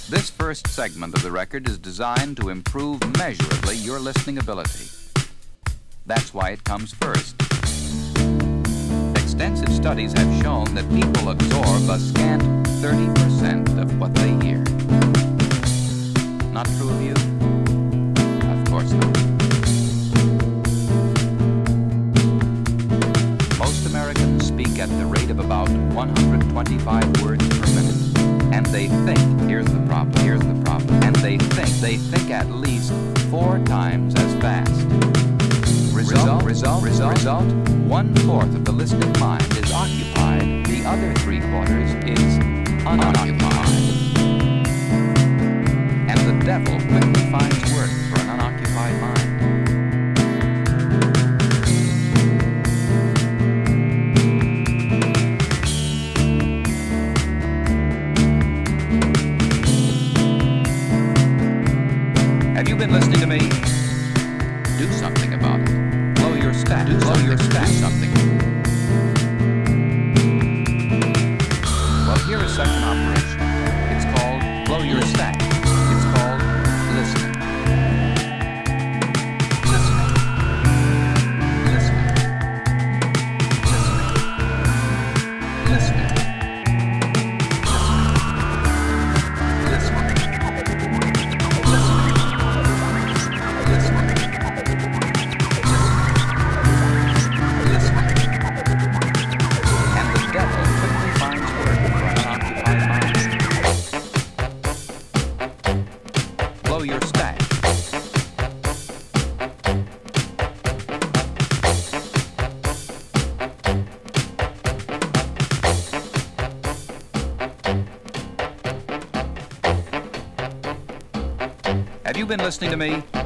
This first segment of the record is designed to improve measurably your listening ability. That's why it comes first. Extensive studies have shown that people absorb a scant 30% of what they hear. Not true of you? Of course not. Most Americans speak at the rate of about 125 words per minute. And they think, here's the problem, and they think at least 4 times as fast. Result, 1/4 of the listening mind is occupied, the other 3/4 is unoccupied. And the devil quickly finds work for an unoccupied mind. Have you been listening to me? Do something about it. Blow your stack. Do something. Well, here is such an operation. It's called blow your stack. It's called listening. Have you been listening to me?